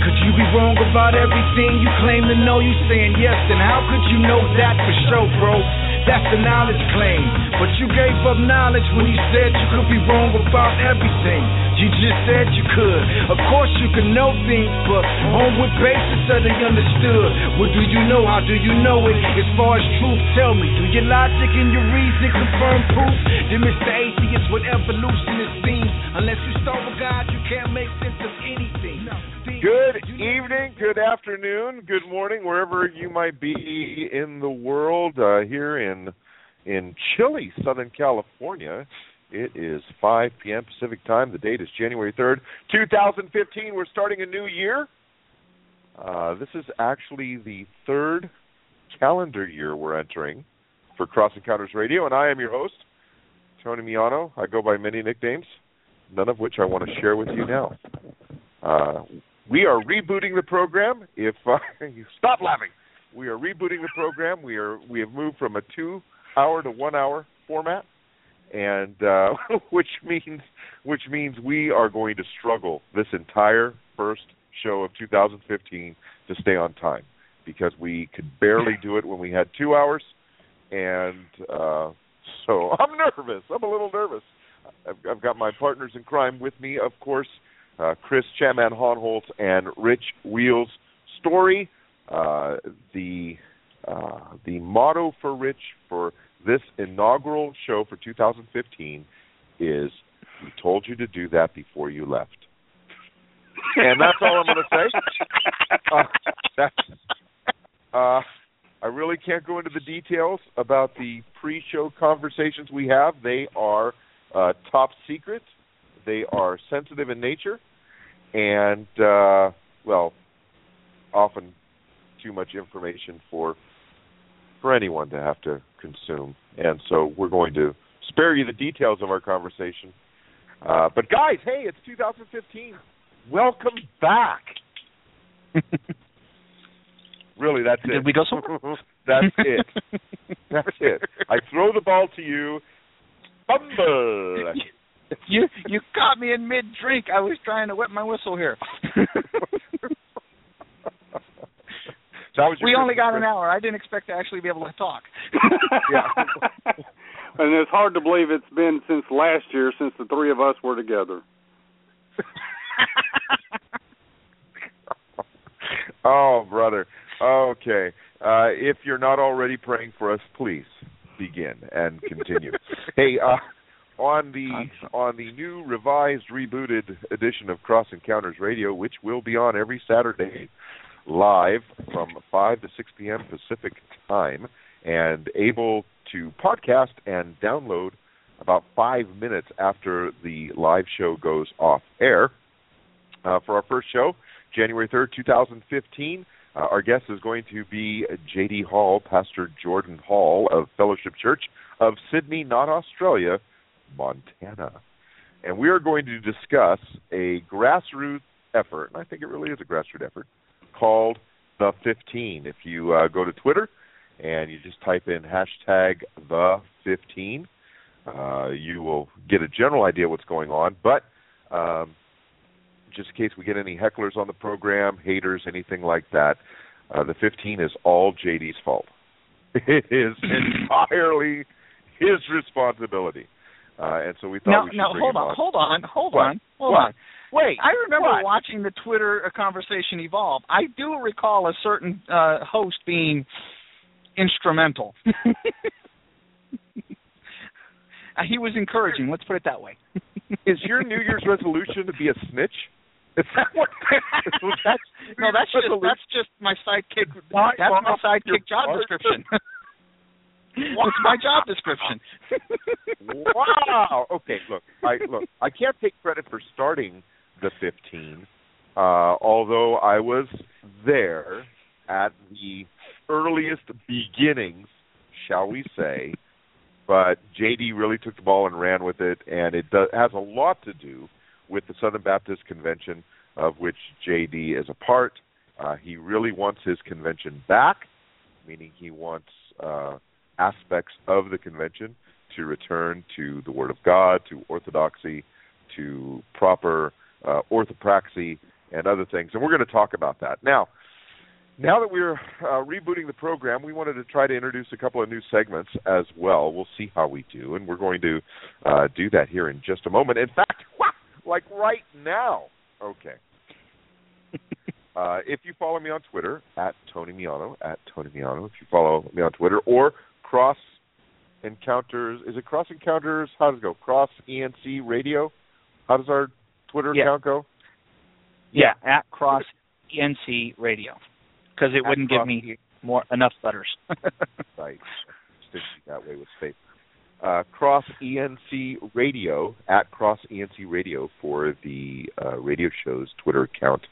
Could you be wrong about everything you claim to know? You saying yes, then how could you know that for sure, bro? That's the knowledge claim. But you gave up knowledge when you said you could be wrong about everything. You just said you could. Of course you can know things, but on what basis are they understood? What do you know? How do you know it? As far as truth, tell me. Do your logic and your reason confirm proof? Then Mr. Atheist, what evolution it seems. Unless you start with God, you can't make sense of anything. Good evening, good afternoon, good morning, wherever you might be in the world. Here in chilly Southern California, it is 5 p.m. Pacific time. The date is January 3rd, 2015. We're starting a new year. This is actually the third calendar year we're entering for Cross Encounters Radio, and I am your host, Tony Miano. I go by many nicknames, none of which I want to share with you now. We are rebooting the program. If you stop laughing, we are rebooting the program. We have moved from a 2-hour to 1-hour format, and which means we are going to struggle this entire first show of 2015 to stay on time, because we could barely do it when we had 2 hours, and so I'm nervous. I'm a little nervous. I've got my partners in crime with me, of course. Chris Chatman Honholtz and Rich Wheels Story. The motto for Rich for this inaugural show for 2015 is, "We told you to do that before you left." And that's all I'm going to say. I really can't go into the details about the pre-show conversations we have. They are top secret. They are sensitive in nature. And, often too much information for anyone to have to consume. And so we're going to spare you the details of our conversation. But, guys, hey, it's 2015. Welcome back. Really, that's it. Did we go somewhere? That's it. That's it. I throw the ball to you. Fumble. You caught me in mid-drink. I was trying to wet my whistle here. We only got an hour. I didn't expect to actually be able to talk. Yeah. And it's hard to believe it's been since last year since the three of us were together. Oh, brother. Okay. If you're not already praying for us, please begin and continue. Hey, on the new revised, rebooted edition of Cross Encounters Radio, which will be on every Saturday live from 5 to 6 p.m. Pacific time, and able to podcast and download about 5 minutes after the live show goes off air. For our first show, January 3rd, 2015, our guest is going to be J.D. Hall, Pastor Jordan Hall of Fellowship Church of Sydney, not Australia, Montana. And we are going to discuss a grassroots effort, and I think it really is a grassroots effort, called The 15. If you go to Twitter and you just type in hashtag The 15, you will get a general idea what's going on. But just in case we get any hecklers on the program, haters, anything like that, The 15 is all JD's fault. It is entirely his responsibility. And so we thought we should bring him on. Hold on. Wait. I remember watching the Twitter conversation evolve. I do recall a certain host being instrumental. He was encouraging. Let's put it that way. Is your New Year's resolution to be a snitch? Is that what? That's just my sidekick. That's my sidekick job description. It's my job description. Wow. Okay, look, I can't take credit for starting the 15, although I was there at the earliest beginnings, shall we say. But J.D. really took the ball and ran with it, and it has a lot to do with the Southern Baptist Convention, of which J.D. is a part. He really wants his convention back, meaning he wants aspects of the convention to return to the Word of God, to orthodoxy, to proper orthopraxy, and other things. And we're going to talk about that. Now that we're rebooting the program, we wanted to try to introduce a couple of new segments as well. We'll see how we do, and we're going to do that here in just a moment. In fact, like right now. Okay. If you follow me on Twitter, @TonyMiano, if you follow me on Twitter, or Cross Encounters, is it Cross Encounters? How does it go? Cross ENC Radio? How does our Twitter account go? Yeah, @Cross ENC Radio. Because it wouldn't give me enough letters. Right. Stingy that way with space. Cross ENC Radio, @Cross ENC Radio for the radio show's Twitter account.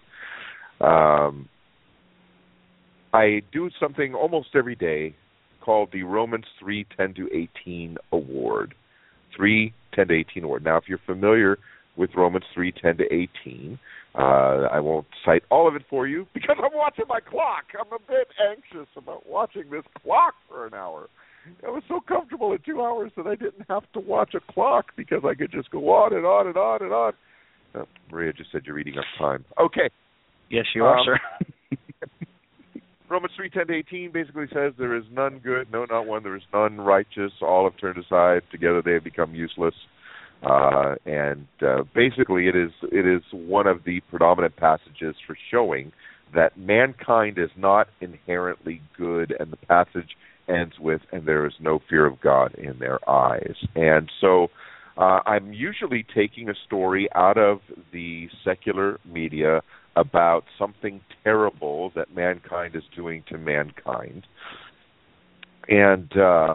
I do something almost every day called the Romans 3:10-18 Award. 3:10-18 Award. Now, if you're familiar with Romans 3:10-18, I won't cite all of it for you because I'm watching my clock. I'm a bit anxious about watching this clock for an hour. I was so comfortable in 2 hours that I didn't have to watch a clock because I could just go on and on and on and on. Maria just said you're eating up time. Okay. Yes, you are, sir. Romans 3:10-18 basically says there is none good, no, not one. There is none righteous. All have turned aside. Together they have become useless. Basically it is one of the predominant passages for showing that mankind is not inherently good, and the passage ends with, and there is no fear of God in their eyes. And so I'm usually taking a story out of the secular media about something terrible that mankind is doing to mankind. And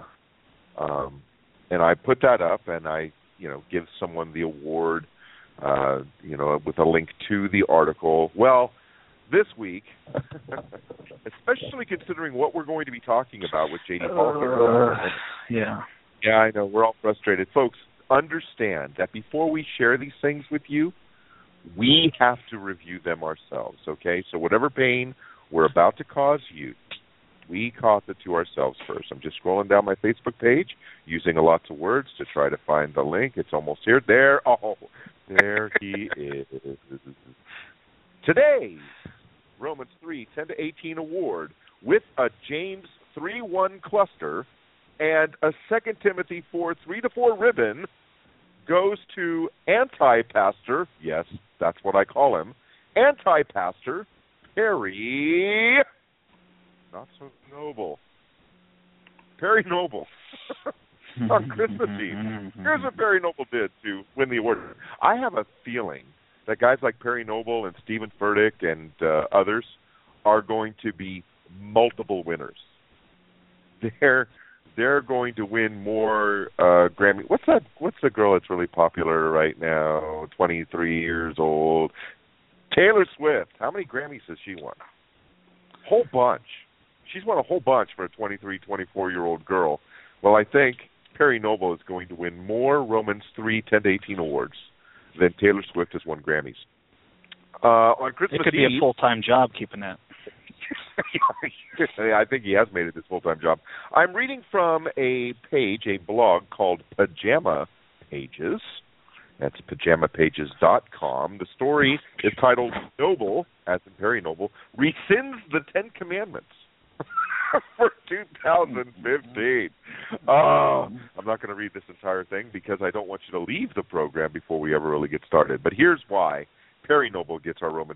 I put that up, and I give someone the award, with a link to the article. Well, this week, especially considering what we're going to be talking about with J.D. Falk. Yeah, I know. We're all frustrated. Folks, understand that before we share these things with you, we have to review them ourselves, okay? So whatever pain we're about to cause you, we cause it to ourselves first. I'm just scrolling down my Facebook page, using lots of words to try to find the link. It's almost here. There he is. Today's Romans 3:10-18 award with a James 3:1 cluster and a 2 Timothy 4:3-4 ribbon goes to anti-pastor, yes, that's what I call him, anti-pastor Perry, not so noble, Perry Noble, on Christmas Eve. Here's what Perry Noble did to win the award. I have a feeling that guys like Perry Noble and Stephen Furtick and others are going to be multiple winners. They're going to win more Grammy. What's the girl that's really popular right now? 23 years old. Taylor Swift. How many Grammys has she won? Whole bunch. She's won a whole bunch for a 23, 24-year-old girl. Well, I think Perry Noble is going to win more Romans 3:10-18 awards than Taylor Swift has won Grammys. On Christmas Eve, it could be a full-time job keeping that. I think he has made it his full-time job. I'm reading from a blog called Pajama Pages. That's pajamapages.com. The story is titled Noble, as in Perry Noble, rescinds the 10 Commandments for 2015. I'm not going to read this entire thing because I don't want you to leave the program before we ever really get started. But here's why Perry Noble gets our Romans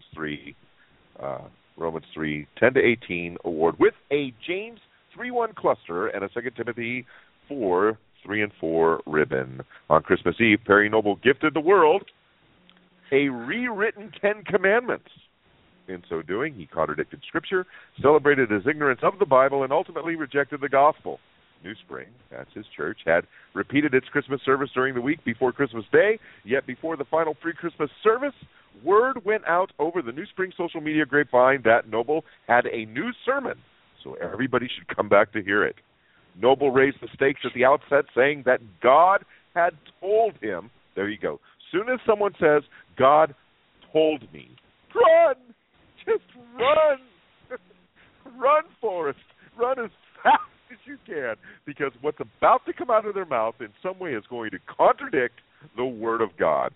3:10-18 award with a James 3:1 cluster and a 2 Timothy 4:3-4 ribbon. On Christmas Eve, Perry Noble gifted the world a rewritten 10 Commandments. In so doing, he contradicted Scripture, celebrated his ignorance of the Bible, and ultimately rejected the gospel. New Spring, that's his church, had repeated its Christmas service during the week before Christmas Day, yet before the final pre-Christmas service, word went out over the New Spring social media grapevine that Noble had a new sermon, so everybody should come back to hear it. Noble raised the stakes at the outset, saying that God had told him, there you go, soon as someone says, God told me, run! Just run! Run, Forrest! Run as fast as you can, because what's about to come out of their mouth in some way is going to contradict the Word of God.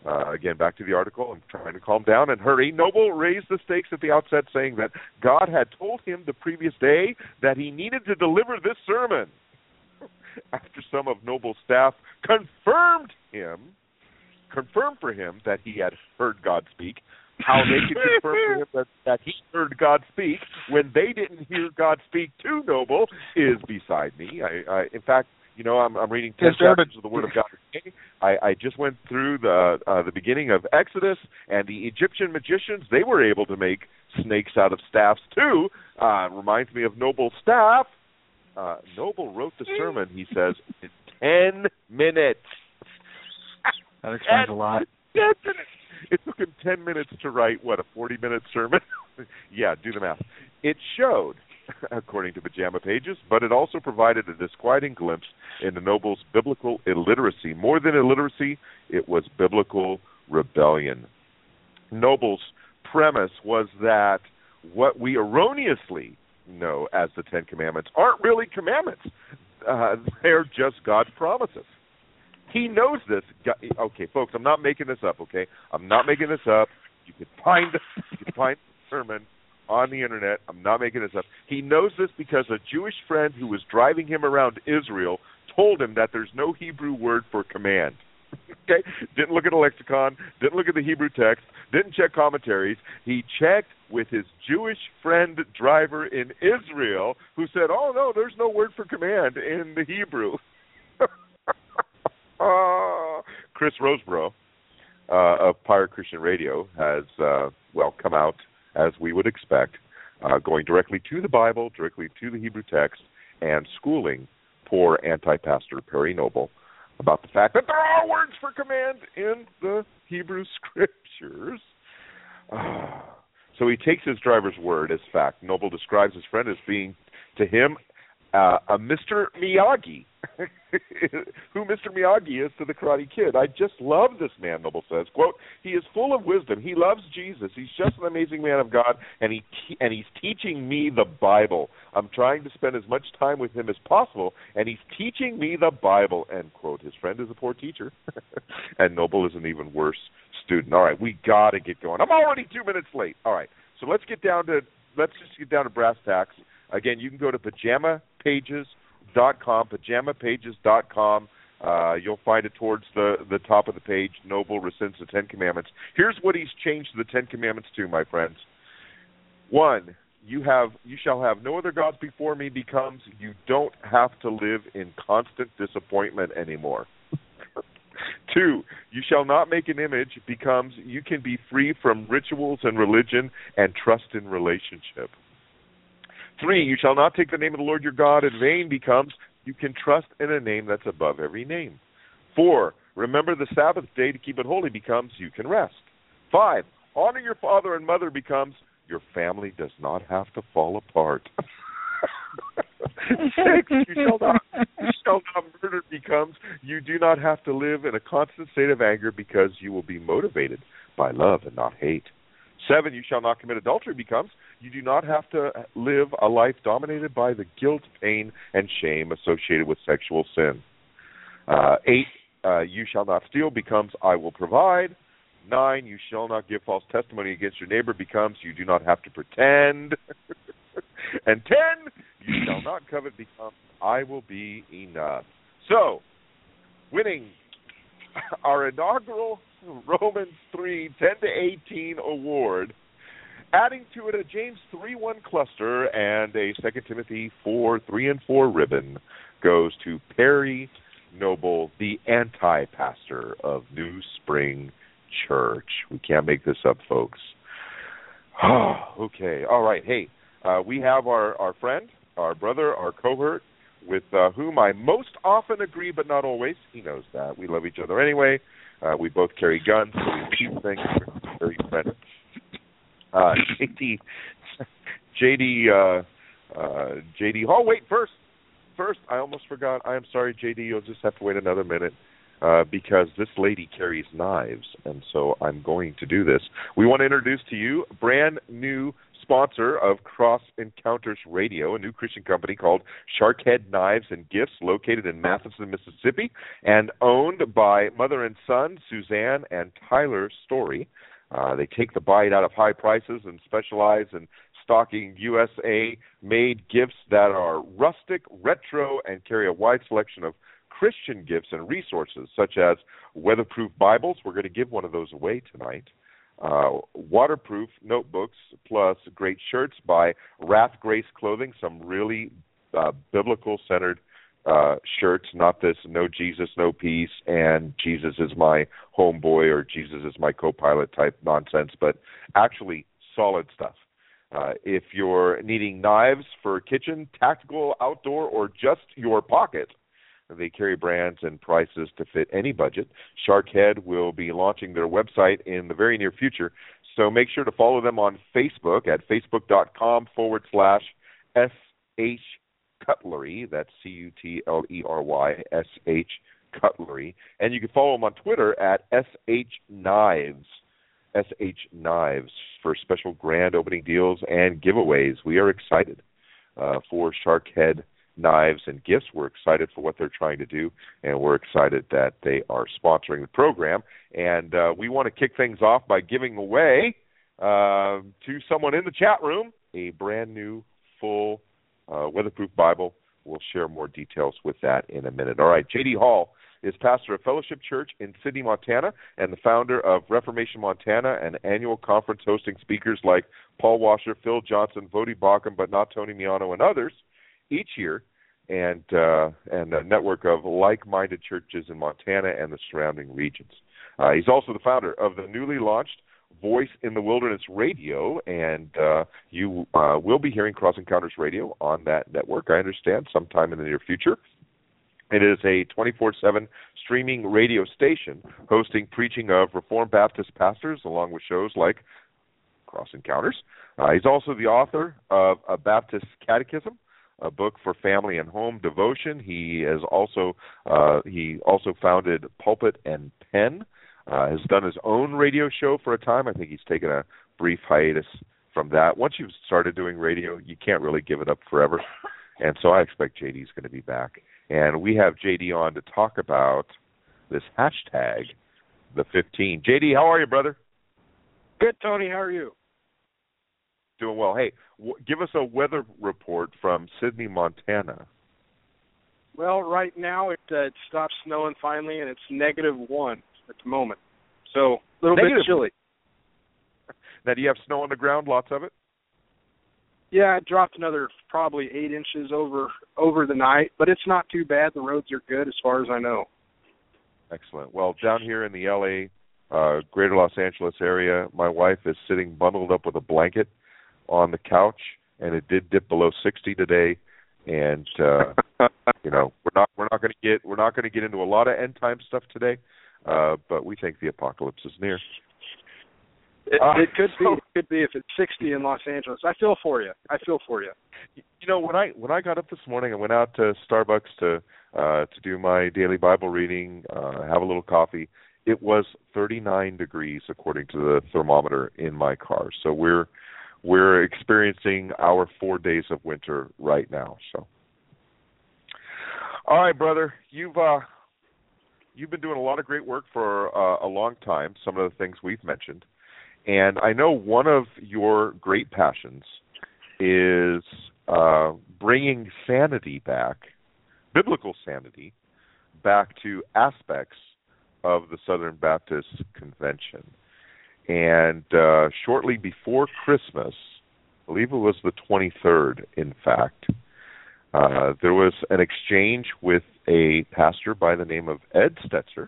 Again, back to the article. I'm trying to calm down and hurry. Noble raised the stakes at the outset, saying that God had told him the previous day that he needed to deliver this sermon. After some of Noble's staff confirmed for him that he had heard God speak, how they could confirm for him that he heard God speak when they didn't hear God speak to Noble is beside me. In fact, I'm reading 10 chapters of the Word of God today. I just went through the beginning of Exodus, and the Egyptian magicians, they were able to make snakes out of staffs too. Reminds me of Noble's staff. Noble wrote the sermon, he says, in 10 minutes. That explains a lot. 10 minutes. It took him 10 minutes to write, a 40-minute sermon? Yeah, do the math. It showed, according to Pajama Pages, but it also provided a disquieting glimpse into Noble's biblical illiteracy. More than illiteracy, it was biblical rebellion. Noble's premise was that what we erroneously know as the Ten Commandments aren't really commandments. They're just God's promises. He knows this. Okay, folks, I'm not making this up, okay? I'm not making this up. You can find the sermon on the internet. I'm not making this up. He knows this because a Jewish friend who was driving him around Israel told him that there's no Hebrew word for command. Okay? Didn't look at a lexicon, didn't look at the Hebrew text, didn't check commentaries. He checked with his Jewish friend driver in Israel who said, oh, no, there's no word for command in the Hebrew. Chris Roseborough of Pirate Christian Radio has, come out, as we would expect, going directly to the Bible, directly to the Hebrew text, and schooling poor anti-pastor Perry Noble about the fact that there are words for command in the Hebrew Scriptures. So he takes his driver's word as fact. Noble describes his friend as being, to him, a Mr. Miyagi, who Mr. Miyagi is to the Karate Kid. I just love this man, Noble says. Quote, he is full of wisdom. He loves Jesus. He's just an amazing man of God, and he's teaching me the Bible. I'm trying to spend as much time with him as possible, and he's teaching me the Bible, end quote. His friend is a poor teacher, and Noble is an even worse student. All right, we got to get going. I'm already 2 minutes late. All right, so let's just get down to brass tacks. Again, you can go to pajamapages.com, pajamapages.com. You'll find it towards the top of the page. Noble rescinds the Ten Commandments. Here's what he's changed the Ten Commandments to, my friends. 1, you shall have no other gods before me becomes you don't have to live in constant disappointment anymore. 2, you shall not make an image becomes you can be free from rituals and religion and trust in relationship. 3, you shall not take the name of the Lord your God in vain becomes you can trust in a name that's above every name. 4, remember the Sabbath day to keep it holy becomes you can rest. 5, honor your father and mother becomes your family does not have to fall apart. 6, you shall not murder becomes you do not have to live in a constant state of anger because you will be motivated by love and not hate. 7, you shall not commit adultery becomes you do not have to live a life dominated by the guilt, pain, and shame associated with sexual sin. 8, you shall not steal becomes I will provide. 9, you shall not give false testimony against your neighbor becomes you do not have to pretend. And 10, you shall not covet becomes I will be enough. So, winning our inaugural Romans 3 10-18 award, adding to it a James 3:1 cluster and a 2 Timothy 4:3-4 ribbon, goes to Perry Noble, the anti-pastor of New Spring Church. We can't make this up, folks. Okay, all right. Hey, we have our friend, our brother, our cohort, with whom I most often agree, but not always. He knows that. We love each other anyway. We both carry guns, so we shoot things. We're very friendly. JD. Oh, wait, first, I almost forgot. I am sorry, JD. You'll just have to wait another minute because this lady carries knives, and so I'm going to do this. We want to introduce to you a brand new sponsor of Cross Encounters Radio, a new Christian company called Sharkhead Knives and Gifts, located in Matheson, Mississippi, and owned by mother and son, Suzanne and Tyler Story. They take the bite out of high prices and specialize in stocking USA-made gifts that are rustic, retro, and carry a wide selection of Christian gifts and resources, such as weatherproof Bibles. We're going to give one of those away tonight. Waterproof notebooks, plus great shirts by Wrath Grace Clothing, some really biblical-centered shirts, not this no Jesus, no peace, and Jesus is my homeboy or Jesus is my co-pilot type nonsense, but actually solid stuff. If you're needing knives for kitchen, tactical, outdoor, or just your pocket, they carry brands and prices to fit any budget. Sharkhead will be launching their website in the very near future, so make sure to follow them on Facebook at facebook.com/SH Cutlery. That's CUTLERY, Cutlery. And you can follow them on Twitter at SH Knives for special grand opening deals and giveaways. We are excited for Sharkhead Knives and Gifts. We're excited for what they're trying to do, and we're excited that they are sponsoring the program. And we want to kick things off by giving away to someone in the chat room a brand new full weatherproof Bible. We'll share more details with that in a minute. All right, J.D. Hall is pastor of Fellowship Church in Sidney, Montana, and the founder of Reformation Montana, an annual conference hosting speakers like Paul Washer, Phil Johnson, Vodi Bakum, but not Tony Miano, and others each year, and a network of like-minded churches in Montana and the surrounding regions. He's also the founder of the newly launched Voice in the Wilderness Radio, and you will be hearing Cross Encounters Radio on that network, I understand, sometime in the near future. It is a 24/7 streaming radio station hosting preaching of Reformed Baptist pastors, along with shows like Cross Encounters. He's also the author of A Baptist Catechism, a book for family and home devotion. He also founded Pulpit and Pen, has done his own radio show for a time. I think he's taken a brief hiatus from that. Once you've started doing radio, you can't really give it up forever. And so I expect JD's going to be back. And we have JD on to talk about this hashtag, the 15. JD, how are you, brother? Good, Tony. How are you? Doing well. Hey, give us a weather report from Sidney, Montana. Well, right now it stopped snowing finally, and it's -1 at the moment. So a little bit chilly. Now, do you have snow on the ground, lots of it? Yeah, it dropped another probably 8 inches over the night, but it's not too bad. The roads are good as far as I know. Excellent. Well, down here in the L.A., greater Los Angeles area, my wife is sitting bundled up with a blanket on the couch, and it did dip below 60 today. And you know, we're not going to get into a lot of end time stuff today, but we think the apocalypse is near. It could be. It could be if it's 60 in Los Angeles. I feel for you. You know, when I got up this morning, I went out to Starbucks to do my daily Bible reading, have a little coffee. It was 39 degrees according to the thermometer in my car. So we're experiencing our 4 days of winter right now. So, all right, brother, you've been doing a lot of great work for a long time. Some of the things we've mentioned. And I know one of your great passions is bringing sanity back, biblical sanity, back to aspects of the Southern Baptist Convention. And shortly before Christmas, I believe it was the 23rd, in fact, there was an exchange with a pastor by the name of Ed Stetzer.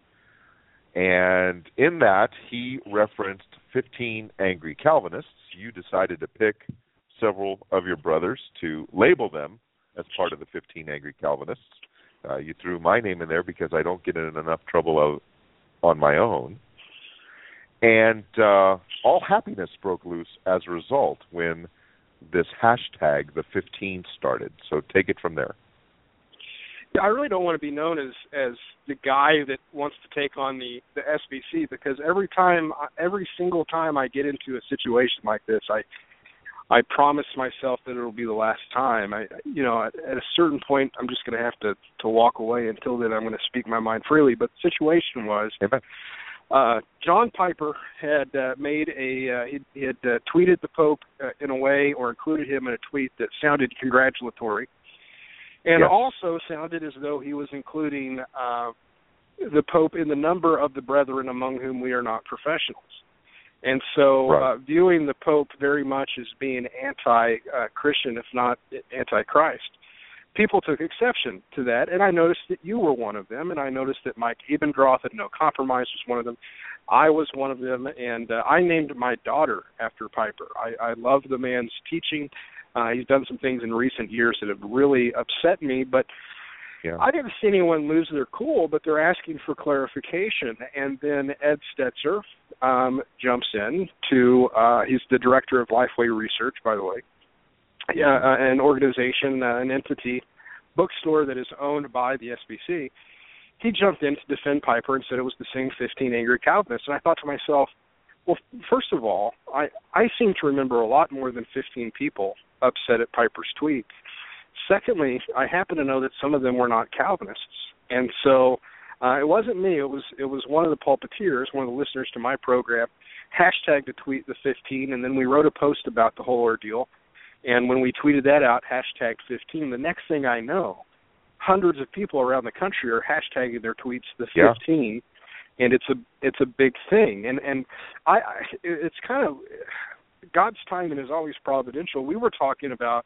And in that, he referenced 15 angry Calvinists. You decided to pick several of your brothers to label them as part of the 15 angry Calvinists. You threw my name in there because I don't get in enough trouble on my own. And all happiness broke loose as a result when this hashtag, the 15, started. So take it from there. I really don't want to be known as the guy that wants to take on the SBC, because every single time I get into a situation like this, I promised myself that it'll be the last time. At a certain point, I'm just going to have to walk away. Until then, I'm going to speak my mind freely. But the situation was, John Piper had he had tweeted the Pope in a way, or included him in a tweet that sounded congratulatory, and also sounded as though he was including the Pope in the number of the brethren among whom we are not professionals. And so viewing the Pope very much as being anti-Christian, if not anti-Christ, people took exception to that. And I noticed that you were one of them, and I noticed that Mike Ebendrath at No Compromise was one of them. I was one of them, and I named my daughter after Piper. I love the man's teaching. He's done some things in recent years that have really upset me, but I didn't see anyone lose their cool, but they're asking for clarification. And then Ed Stetzer jumps in he's the director of Lifeway Research, by the way, an organization, an entity, bookstore that is owned by the SBC. He jumped in to defend Piper and said it was the same 15 angry Calvinists. And I thought to myself, well, first of all, I seem to remember a lot more than 15 people upset at Piper's tweet. Secondly, I happen to know that some of them were not Calvinists, and so it wasn't me. It was one of the pulpiteers, one of the listeners to my program, hashtagged a tweet the 15, and then we wrote a post about the whole ordeal. And when we tweeted that out, hashtagged 15, the next thing I know, hundreds of people around the country are hashtagging their tweets the 15, and it's a big thing. And it's kind of God's timing is always providential. We were talking about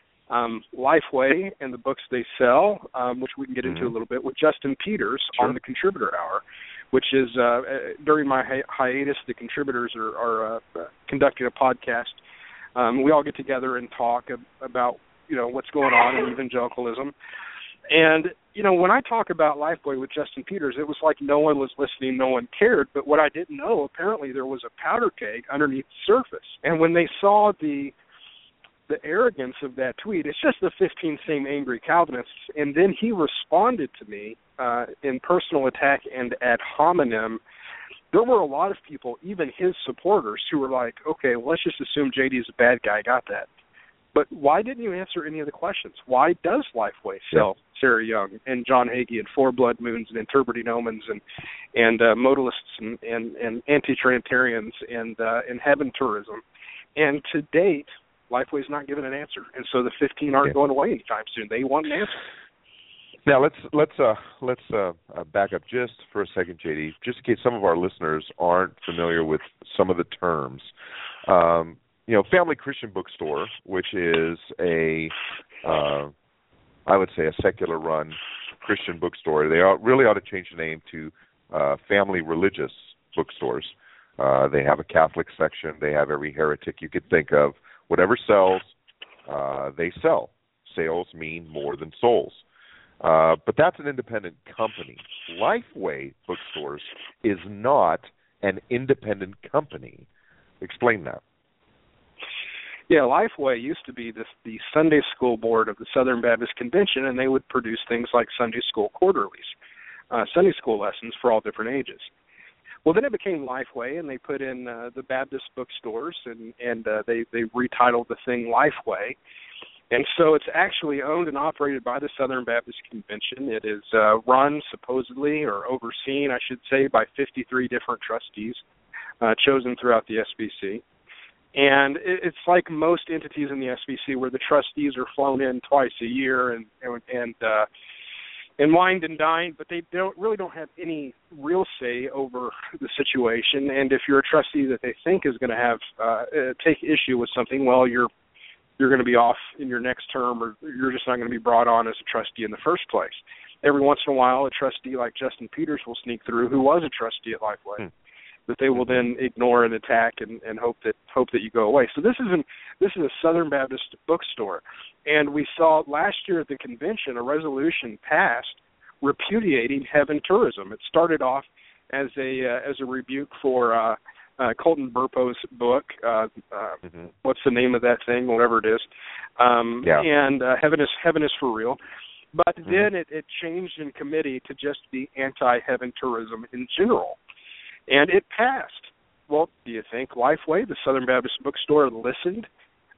Lifeway and the books they sell, which we can get into a little bit, with Justin Peters on the Contributor Hour, which is during my hiatus, the contributors are conducting a podcast. We all get together and talk about what's going on in evangelicalism. And when I talk about Lifeway with Justin Peters, it was like no one was listening, no one cared. But what I didn't know, apparently there was a powder keg underneath the surface. And when they saw the arrogance of that tweet, it's just the 15 same angry Calvinists. And then he responded to me in personal attack and ad hominem. There were a lot of people, even his supporters, who were like, okay, well, let's just assume JD is a bad guy, got that. But why didn't you answer any of the questions? Why does Lifeway sell Sarah Young and John Hagee and Four Blood Moons and Interpreting Omens and modalists and anti-Trinitarians and heaven tourism? And to date, Lifeway's not given an answer, and so the 15 aren't going away anytime soon. They want an answer. Now let's back up just for a second, JD, just in case some of our listeners aren't familiar with some of the terms. Family Christian Bookstore, which is I would say a secular-run Christian bookstore. They really ought to change the name to Family Religious Bookstores. They have a Catholic section. They have every heretic you could think of. Whatever sells, they sell. Sales mean more than souls. But that's an independent company. Lifeway Bookstores is not an independent company. Explain that. Yeah, Lifeway used to be the Sunday school board of the Southern Baptist Convention, and they would produce things like Sunday school quarterlies, Sunday school lessons for all different ages. Well, then it became Lifeway, and they put in the Baptist bookstores, and they retitled the thing Lifeway. And so it's actually owned and operated by the Southern Baptist Convention. It is run, supposedly, or overseen, I should say, by 53 different trustees chosen throughout the SBC. And it's like most entities in the SBC where the trustees are flown in twice a year and wined and dined, but they really don't have any real say over the situation. And if you're a trustee that they think is going to have take issue with something, well, you're going to be off in your next term, or you're just not going to be brought on as a trustee in the first place. Every once in a while, a trustee like Justin Peters will sneak through, who was a trustee at Lifeway, that they will then ignore and attack and hope that you go away. So this is a Southern Baptist bookstore, and we saw last year at the convention a resolution passed repudiating heaven tourism. It started off as a rebuke for Colton Burpo's book. What's the name of that thing? Whatever it is. And Heaven is for Real. But then it changed in committee to just be anti-heaven tourism in general. And it passed. Well, do you think Lifeway, the Southern Baptist bookstore, listened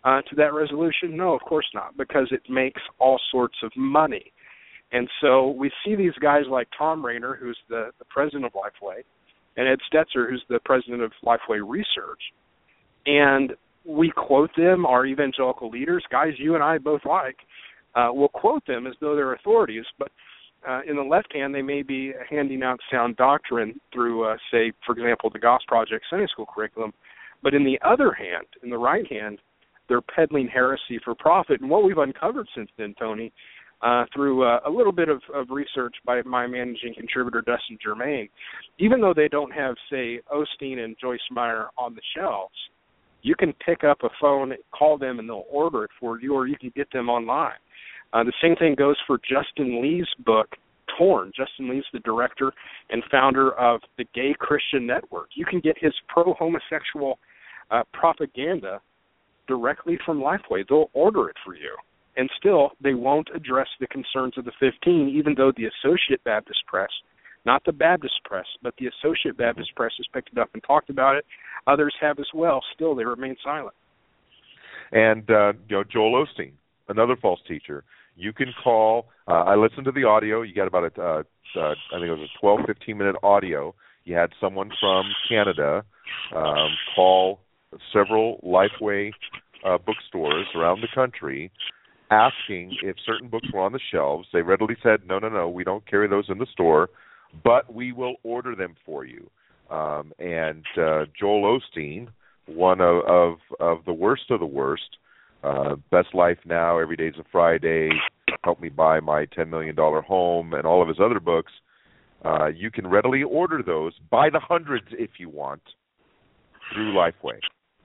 to that resolution? No, of course not, because it makes all sorts of money. And so we see these guys like Thom Rainer, who's the president of Lifeway, and Ed Stetzer, who's the president of Lifeway Research. And we quote them, our evangelical leaders, guys you and I both like, we'll quote them as though they're authorities, but in the left hand, they may be handing out sound doctrine through, say, for example, the Goss Project Sunday School curriculum. But in the other hand, in the right hand, they're peddling heresy for profit. And what we've uncovered since then, Tony, through a little bit of research by my managing contributor, Dustin Germain, even though they don't have, say, Osteen and Joyce Meyer on the shelves, you can pick up a phone, call them, and they'll order it for you, or you can get them online. The same thing goes for Justin Lee's book, Torn. Justin Lee's the director and founder of the Gay Christian Network. You can get his pro-homosexual propaganda directly from Lifeway. They'll order it for you. And still, they won't address the concerns of the 15, even though the Associate Baptist Press, not the Baptist Press, but the Associate Baptist Press has picked it up and talked about it. Others have as well. Still, they remain silent. And Joel Osteen, another false teacher. You can call. I listened to the audio. You got about I think it was a 12, 15-minute audio. You had someone from Canada call several Lifeway bookstores around the country asking if certain books were on the shelves. They readily said, no, we don't carry those in the store, but we will order them for you. And Joel Osteen, one of the worst of the worst, Best Life Now, Every Day's a Friday, Help Me Buy My $10 Million Home, and all of his other books, you can readily order those by the hundreds if you want through Lifeway.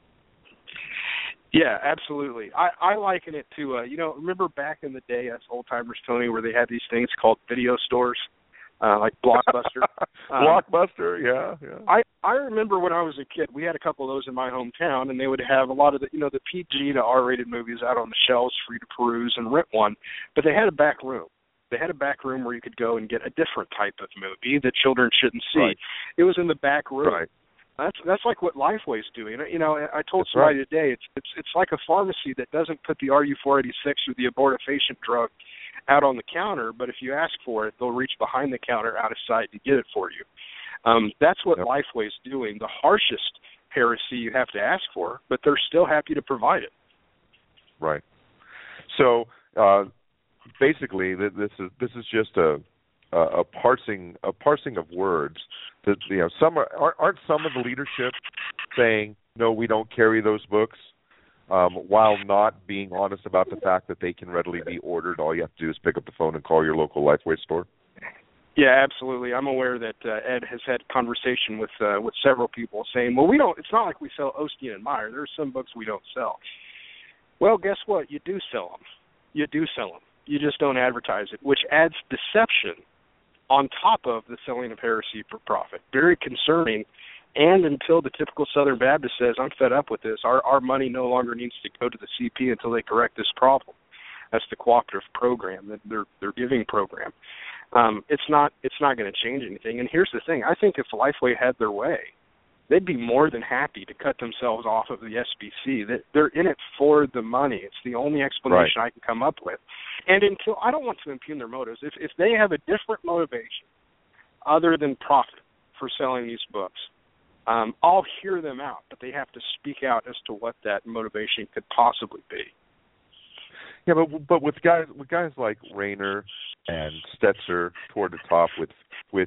Yeah, absolutely. I liken it to, remember back in the day, us old-timers, Tony, where they had these things called video stores, like Blockbuster. Blockbuster, yeah. I remember when I was a kid, we had a couple of those in my hometown, and they would have a lot of the PG to R-rated movies out on the shelves for you to peruse and rent one, but they had a back room. They had a back room where you could go and get a different type of movie that children shouldn't see. Right. It was in the back room. Right. That's like what Lifeway's doing. I told somebody today it's like a pharmacy that doesn't put the RU-486 or the abortifacient drug out on the counter, but if you ask for it, they'll reach behind the counter out of sight to get it for you. That's what Lifeway's doing. The harshest heresy you have to ask for, but they're still happy to provide it. Right. So basically, this is just a parsing of words. That aren't some of the leadership saying no, we don't carry those books, while not being honest about the fact that they can readily be ordered. All you have to do is pick up the phone and call your local Lifeway store. Yeah, absolutely. I'm aware that Ed has had conversation with several people saying, well, we don't. It's not like we sell Osteen and Meyer. There's some books we don't sell. Well, guess what? You do sell them. You do sell them. You just don't advertise it, which adds deception on top of the selling of heresy for profit. Very concerning. And until the typical Southern Baptist says, I'm fed up with this, our money no longer needs to go to the CP until they correct this problem. That's the cooperative program, their giving program. It's not going to change anything. And here's the thing. I think if Lifeway had their way, they'd be more than happy to cut themselves off of the SBC. They're in it for the money. It's the only explanation I can come up with. And until I don't want to impugn their motives. If they have a different motivation other than profit for selling these books, I'll hear them out. But they have to speak out as to what that motivation could possibly be. Yeah, but with guys like Rainer and Stetzer toward the top with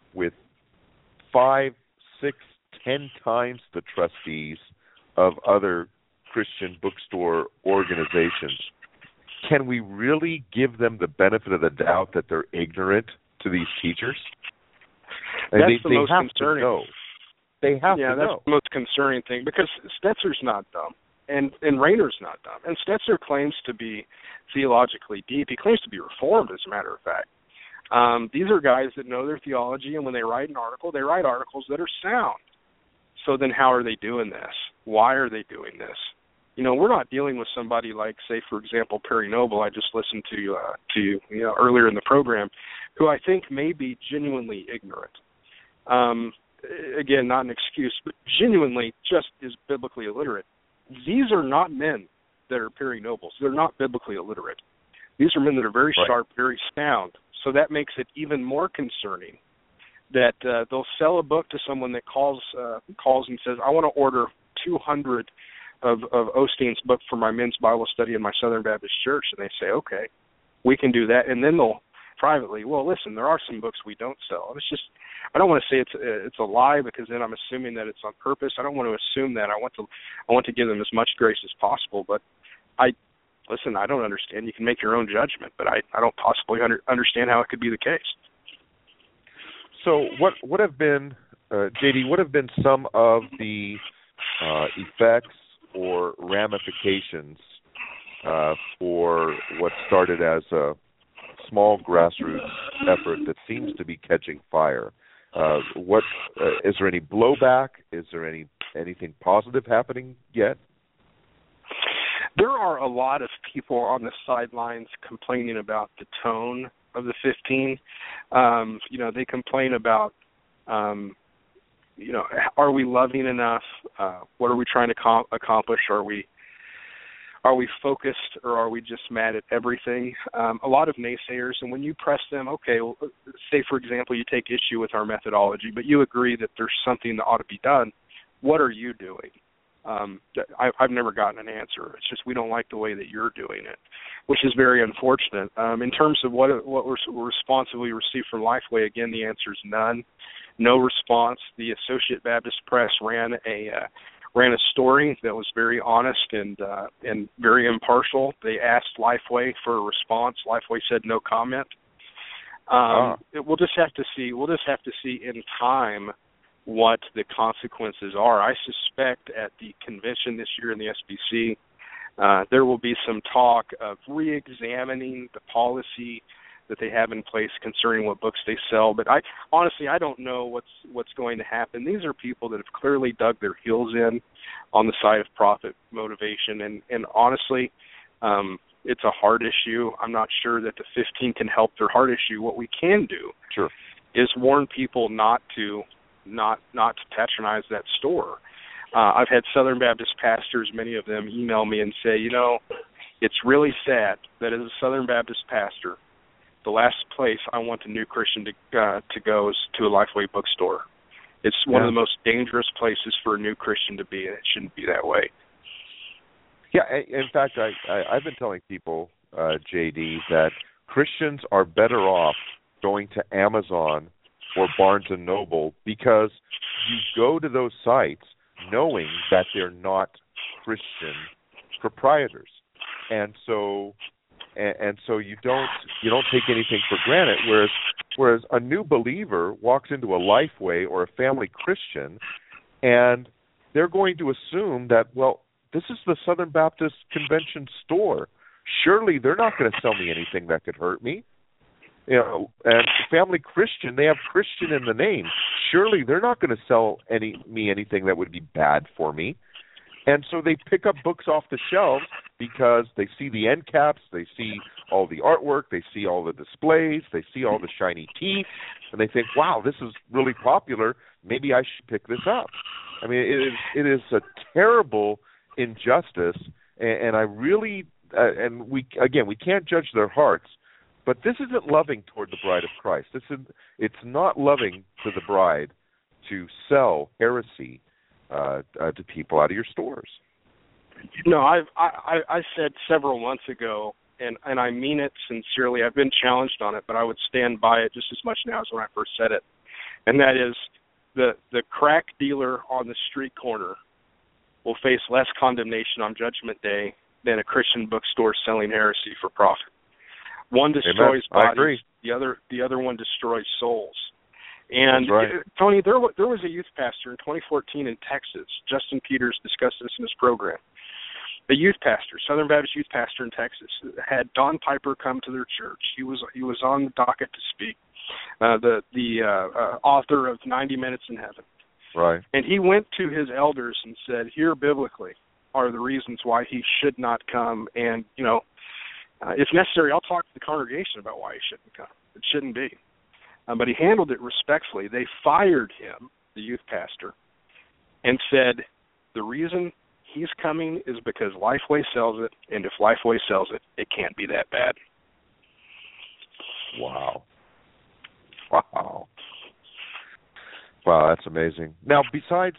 5, 6, 10 times the trustees of other Christian bookstore organizations, can we really give them the benefit of the doubt that they're ignorant to these teachers? That's the most concerning. They have to know. That's the most concerning thing, because Stetzer's not dumb, and Rainer's not dumb. And Stetzer claims to be theologically deep. He claims to be Reformed, as a matter of fact. These are guys that know their theology, and when they write an article, they write articles that are sound. So then how are they doing this? Why are they doing this? We're not dealing with somebody like, say, for example, Perry Noble, I just listened to earlier in the program, who I think may be genuinely ignorant. Again, not an excuse, but genuinely just is biblically illiterate. These are not men that are appearing nobles. They're not biblically illiterate. These are men that are very sharp, very sound. So that makes it even more concerning that they'll sell a book to someone that calls and says, I want to order 200 of Osteen's book for my men's Bible study in my Southern Baptist church. And they say, okay, we can do that. And then they'll privately, well, listen, there are some books we don't sell. And it's just, I don't want to say it's a lie, because then I'm assuming that it's on purpose. I don't want to assume that. I want to give them as much grace as possible. But I don't understand. You can make your own judgment, but I don't possibly understand how it could be the case. So what have been, JD, what have been some of the effects or ramifications for what started as a small grassroots effort that seems to be catching fire? Is there any blowback? Is there anything positive happening yet? There are a lot of people on the sidelines complaining about the tone of the 15. They complain about, are we loving enough? What are we trying to accomplish? Are we focused, or are we just mad at everything? A lot of naysayers, and when you press them, okay, well, say, for example, you take issue with our methodology, but you agree that there's something that ought to be done, what are you doing? I've never gotten an answer. It's just we don't like the way that you're doing it, which is very unfortunate. In terms of what we're responsibly received from Lifeway, again, the answer is none. No response. The Associate Baptist Press ran a story that was very honest and very impartial. They asked Lifeway for a response. Lifeway said no comment. We'll just have to see. We'll just have to see in time what the consequences are. I suspect at the convention this year in the SBC, there will be some talk of re-examining the policy that they have in place concerning what books they sell. But I don't know what's going to happen. These are people that have clearly dug their heels in on the side of profit motivation. And honestly, it's a hard issue. I'm not sure that the 15 can help their heart issue. What we can do is warn people not to patronize that store. I've had Southern Baptist pastors, many of them, email me and say, it's really sad that as a Southern Baptist pastor, the last place I want a new Christian to go is to a Lifeway bookstore. It's one of the most dangerous places for a new Christian to be, and it shouldn't be that way. Yeah, in fact, I've been telling people, JD, that Christians are better off going to Amazon or Barnes & Noble, because you go to those sites knowing that they're not Christian proprietors, and so you don't take anything for granted. Whereas a new believer walks into a Lifeway or a Family Christian, and they're going to assume that, well, this is the Southern Baptist Convention store. Surely they're not going to sell me anything that could hurt me. And Family Christian, they have Christian in the name. Surely they're not going to sell me anything that would be bad for me. And so they pick up books off the shelves because they see the end caps, they see all the artwork, they see all the displays, they see all the shiny teeth, and they think, wow, this is really popular. Maybe I should pick this up. I mean, it is a terrible injustice, and I really, and we can't judge their hearts, but this isn't loving toward the bride of Christ. It's not loving to the bride to sell heresy to people out of your stores. No, I said several months ago, and I mean it sincerely. I've been challenged on it, but I would stand by it just as much now as when I first said it. And that is, the crack dealer on the street corner will face less condemnation on Judgment Day than a Christian bookstore selling heresy for profit. One destroys bodies, the other one destroys souls. And Tony, there was a youth pastor in 2014 in Texas. Justin Peters discussed this in his program. A youth pastor, Southern Baptist youth pastor in Texas, had Don Piper come to their church. He was on the docket to speak. The author of 90 Minutes in Heaven. Right. And he went to his elders and said, here biblically are the reasons why he should not come. And, if necessary, I'll talk to the congregation about why he shouldn't come. It shouldn't be. But he handled it respectfully. They fired him, the youth pastor, and said the reason he's coming is because Lifeway sells it, and if Lifeway sells it, it can't be that bad. Wow, that's amazing. Now, besides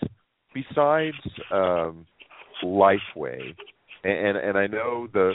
Lifeway, and I know the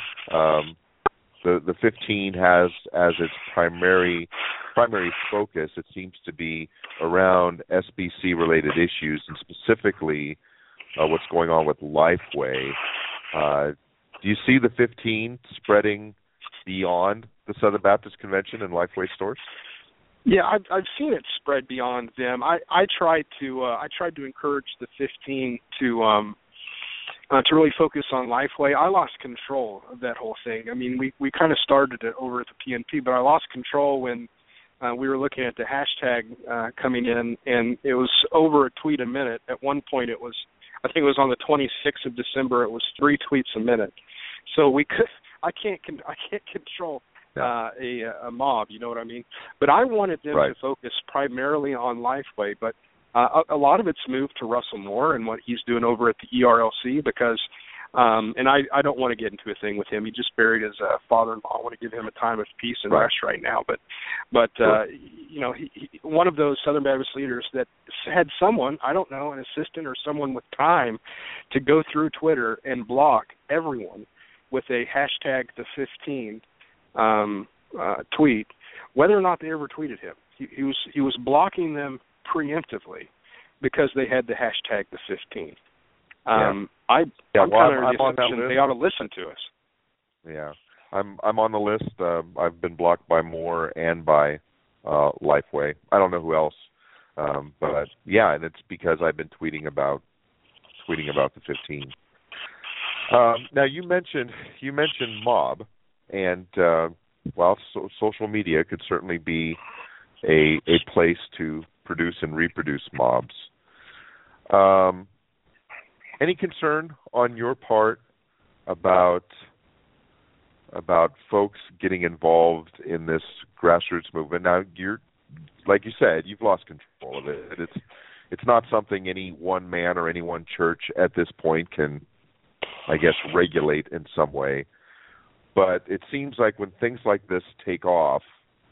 15 has as its primary focus, it seems to be around SBC related issues, and specifically what's going on with Lifeway. Do you see the 15 spreading beyond the Southern Baptist Convention and Lifeway stores? Yeah, I've seen it spread beyond them. I tried to encourage the 15 to really focus on Lifeway. I lost control of that whole thing. I mean, we kind of started it over at the PNP, but I lost control when we were looking at the hashtag coming in, and it was over a tweet a minute. At one point, I think it was on the 26th of December. It was 3 tweets a minute. So I can't control a mob, you know what I mean? But I wanted them to focus primarily on Lifeway, but a lot of it's moved to Russell Moore and what he's doing over at the ERLC because, and I don't want to get into a thing with him. He just buried his father-in-law. I want to give him a time of peace and rest right now. But you know, he one of those Southern Baptist leaders that had someone, I don't know, an assistant or someone with time to go through Twitter and block everyone with a hashtag the 15 tweet, whether or not they ever tweeted him. He was blocking them preemptively because they had the hashtag the 15. I'm kind of the assumption they ought to listen to us. Yeah, I'm on the list. I've been blocked by Moore and by Lifeway. I don't know who else, but yeah, and it's because I've been tweeting about the 15. Now you mentioned mob, and social media could certainly be a place to produce and reproduce mobs. Any concern on your part about folks getting involved in this grassroots movement? Now, like you said, you've lost control of it. It's not something any one man or any one church at this point can, I guess, regulate in some way. But it seems like when things like this take off,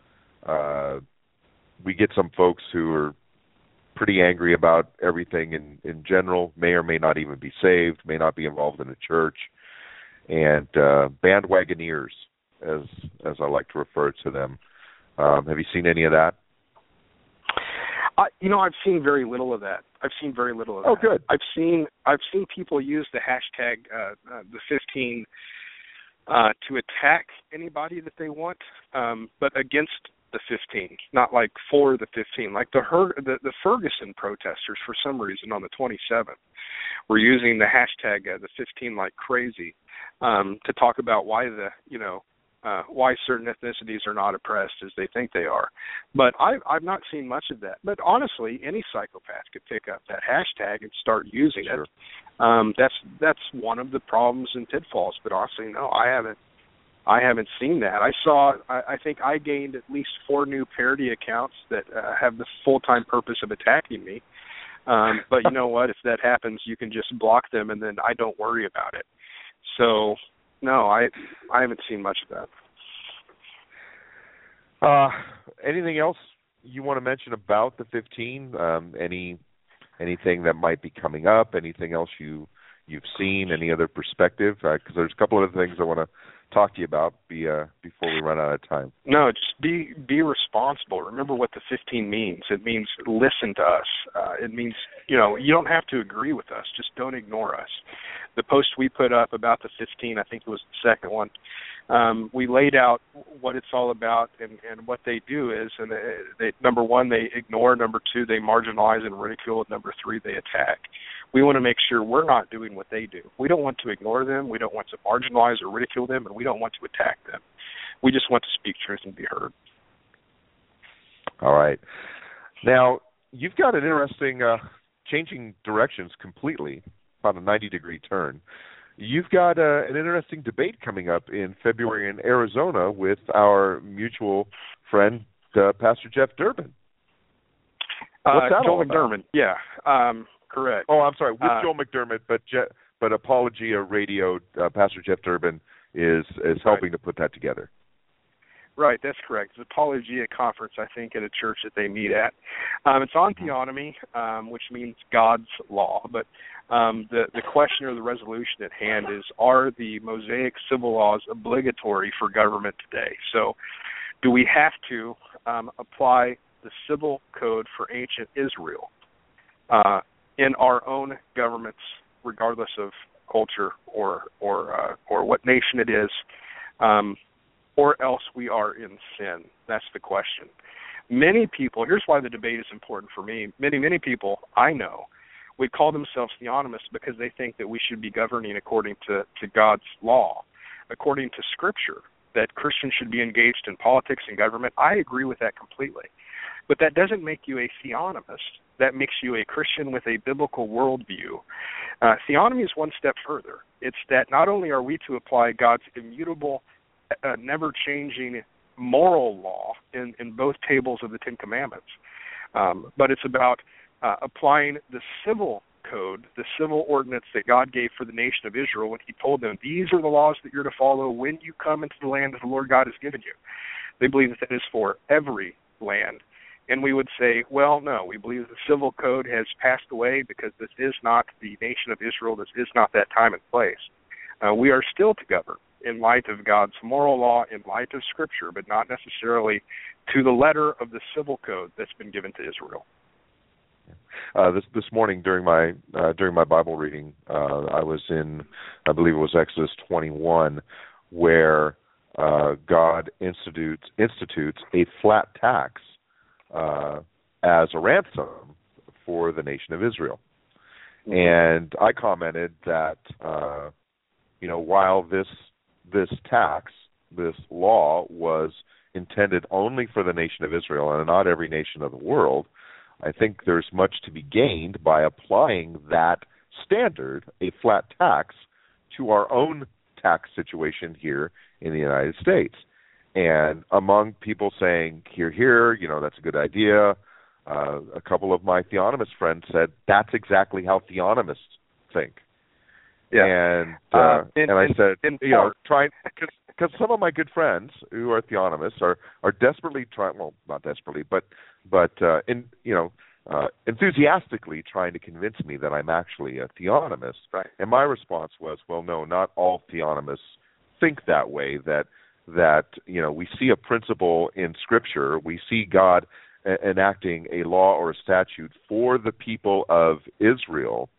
we get some folks who are pretty angry about everything in general, may or may not even be saved, may not be involved in a church, and bandwagoneers, as I like to refer to them. Have you seen any of that? I've seen very little of that. Oh, good. I've seen people use the hashtag the 15 to attack anybody that they want, but against the 15, not like for the 15. Like the Ferguson protesters, for some reason, on the 27th, were using the hashtag the 15 like crazy to talk about why why certain ethnicities are not oppressed as they think they are. But I've not seen much of that. But honestly, any psychopath could pick up that hashtag and start using it. That's one of the problems and pitfalls. But honestly, no, I haven't seen that. I think I gained at least 4 new parody accounts that have the full-time purpose of attacking me. But you know what? If that happens, you can just block them, and then I don't worry about it. So, no, I haven't seen much of that. Anything else you want to mention about the 15? Anything that might be coming up? Anything else you've seen? Any other perspective? Because there's a couple of other things I want to talk to you about before we run out of time. No, just be responsible. Remember what the 15 means. It means listen to us. It means, you don't have to agree with us. Just don't ignore us. The post we put up about the 15, I think it was the second one, we laid out what it's all about and what they do is, and they number one, they ignore, number two, they marginalize and ridicule, and number three, they attack. We want to make sure we're not doing what they do. We don't want to ignore them, we don't want to marginalize or ridicule them, and we don't want to attack them. We just want to speak truth and be heard. All right. Now, you've got an interesting changing directions completely, about a 90-degree turn. You've got an interesting debate coming up in February in Arizona with our mutual friend, Pastor Jeff Durbin. What's that Joel McDermott, yeah, correct. Oh, I'm sorry, with Joel McDermott, but but Apologia Radio, Pastor Jeff Durbin is helping to put that together. Right, that's correct. It's Apologia Conference, I think, at a church that they meet at. It's on theonomy, which means God's law. But the question or the resolution at hand is, are the Mosaic civil laws obligatory for government today? So do we have to apply the civil code for ancient Israel in our own governments, regardless of culture or what nation it is, or else we are in sin? That's the question. Many people, here's why the debate is important for me. Many people I know would call themselves theonomists because they think that we should be governing according to God's law, according to Scripture, that Christians should be engaged in politics and government. I agree with that completely. But that doesn't make you a theonomist. That makes you a Christian with a biblical worldview. Theonomy is one step further. It's that not only are we to apply God's immutable, never-changing moral law in both tables of the Ten Commandments, but it's about applying the civil code, the civil ordinance that God gave for the nation of Israel when he told them, these are the laws that you're to follow when you come into the land that the Lord God has given you. They believe that is for every land. And we would say, well, no, we believe the civil code has passed away because this is not the nation of Israel. This is not that time and place. We are still to govern in light of God's moral law, in light of Scripture, but not necessarily to the letter of the civil code that's been given to Israel. This morning during my Bible reading, I was in, I believe it was Exodus 21, where God institutes a flat tax as a ransom for the nation of Israel. And I commented that while this tax, this law, was intended only for the nation of Israel and not every nation of the world, I think there's much to be gained by applying that standard, a flat tax, to our own tax situation here in the United States. And among people saying, here, that's a good idea, a couple of my theonomist friends said, that's exactly how theonomists think. Yeah. And I said, trying, because some of my good friends who are theonomists are desperately trying, well, not desperately, but enthusiastically trying to convince me that I'm actually a theonomist. Right. And my response was, well, no, not all theonomists think that way, that we see a principle in Scripture, we see God enacting a law or a statute for the people of Israel,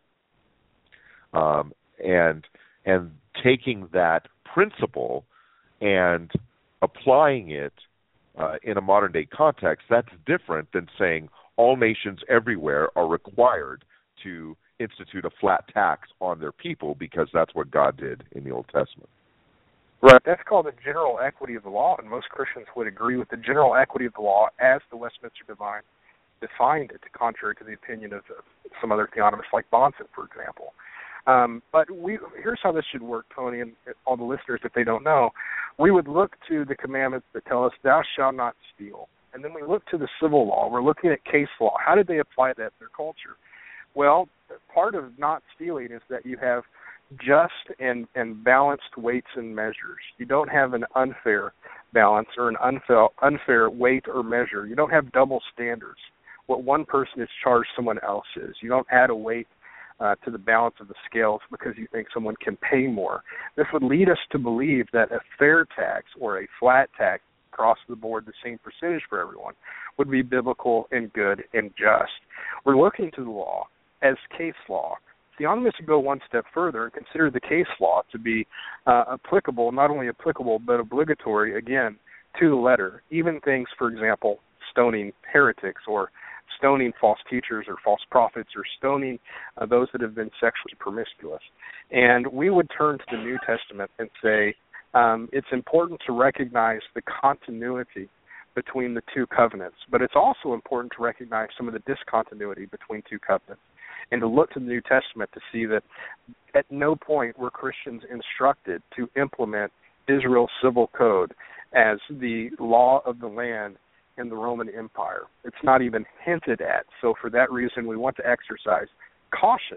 and taking that principle and applying it in a modern-day context. That's different than saying all nations everywhere are required to institute a flat tax on their people because that's what God did in the Old Testament. Right. That's called the general equity of the law, and most Christians would agree with the general equity of the law as the Westminster Divine defined it, contrary to the opinion of some other theonomists like Bonson, for example. But here's how this should work, Tony, and all the listeners, if they don't know. We would look to the commandments that tell us, thou shalt not steal. And then we look to the civil law. We're looking at case law. How did they apply that in their culture? Well, part of not stealing is that you have just and balanced weights and measures. You don't have an unfair balance or an unfair weight or measure. You don't have double standards. What one person is charged, someone else is. You don't add a weight to the balance of the scales because you think someone can pay more. This would lead us to believe that a fair tax or a flat tax across the board, the same percentage for everyone, would be biblical and good and just. We're looking to the law as case law. Theonomists go one step further and consider the case law to be applicable, not only applicable, but obligatory, again, to the letter. Even things, for example, stoning heretics or stoning false teachers or false prophets or stoning those that have been sexually promiscuous. And we would turn to the New Testament and say it's important to recognize the continuity between the two covenants, but it's also important to recognize some of the discontinuity between two covenants and to look to the New Testament to see that at no point were Christians instructed to implement Israel's civil code as the law of the land in the Roman Empire. It's not even hinted at. So for that reason, we want to exercise caution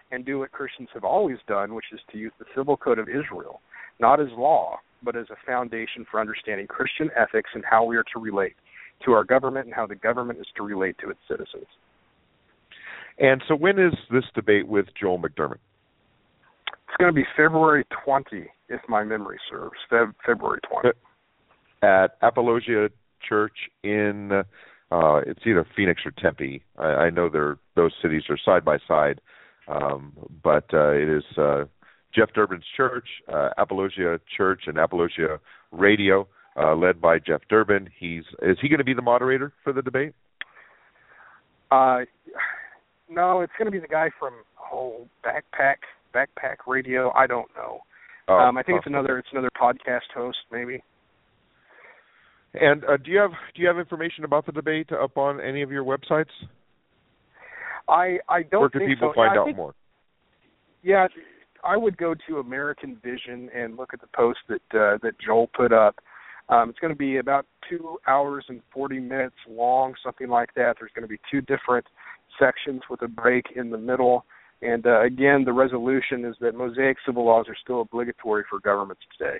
and do what Christians have always done, which is to use the civil code of Israel, not as law, but as a foundation for understanding Christian ethics and how we are to relate to our government and how the government is to relate to its citizens. And so when is this debate with Joel McDermott? It's going to be February 20, if my memory serves, February 20. At Apologia Church in, it's either Phoenix or Tempe. I know those cities are side by side, but it is Jeff Durbin's church, Apologia Church and Apologia Radio, led by Jeff Durbin. Is he going to be the moderator for the debate? No, it's going to be the guy from Backpack Radio. I don't know. I think it's another podcast host, maybe. And do you have information about the debate up on any of your websites? I don't. Where can think people so. find out more? Yeah, I would go to American Vision and look at the post that Joel put up. It's going to be about 2 hours and 40 minutes long, something like that. There's going to be 2 different sections with a break in the middle. And again, the resolution is that Mosaic civil laws are still obligatory for governments today.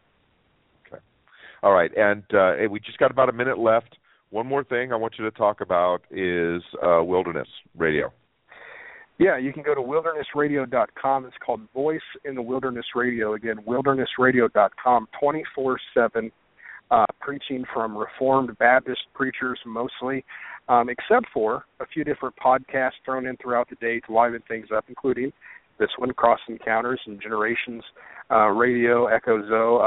Okay. All right. And we just got about a minute left. One more thing I want you to talk about is Wilderness Radio. Yeah, you can go to wildernessradio.com. It's called Voice in the Wilderness Radio. Again, wildernessradio.com, 24/7, preaching from Reformed Baptist preachers mostly, except for a few different podcasts thrown in throughout the day to liven things up, including this one, Cross Encounters and Generations Radio, Echo Zoe,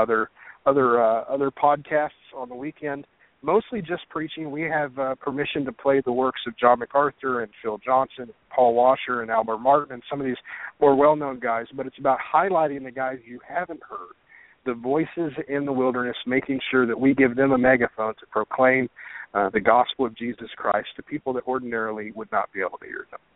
other podcasts on the weekend. Mostly just preaching. We have permission to play the works of John MacArthur and Phil Johnson, Paul Washer, and Albert Martin, and some of these more well-known guys. But it's about highlighting the guys you haven't heard, the voices in the wilderness, making sure that we give them a megaphone to proclaim the gospel of Jesus Christ to people that ordinarily would not be able to hear them.